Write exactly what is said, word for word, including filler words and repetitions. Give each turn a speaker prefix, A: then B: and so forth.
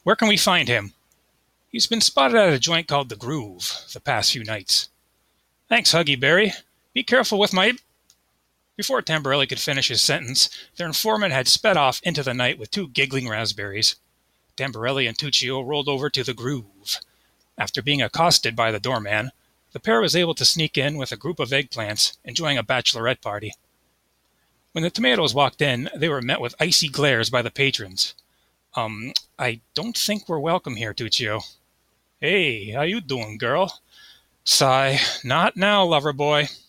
A: Where can we find him? He's been spotted at a joint called The Groove the past few nights. Thanks, Huggy Berry. Be careful with my... Before Tamborelli could finish his sentence, their informant had sped off into the night with two giggling raspberries. Tamborelli and Tuccio rolled over to The Groove. After being accosted by the doorman, the pair was able to sneak in with a group of eggplants, enjoying a bachelorette party. When the tomatoes walked in, they were met with icy glares by the patrons. Um, I don't think we're welcome here, Tuccio. Hey, how you doing, girl? Sigh, not now, lover boy.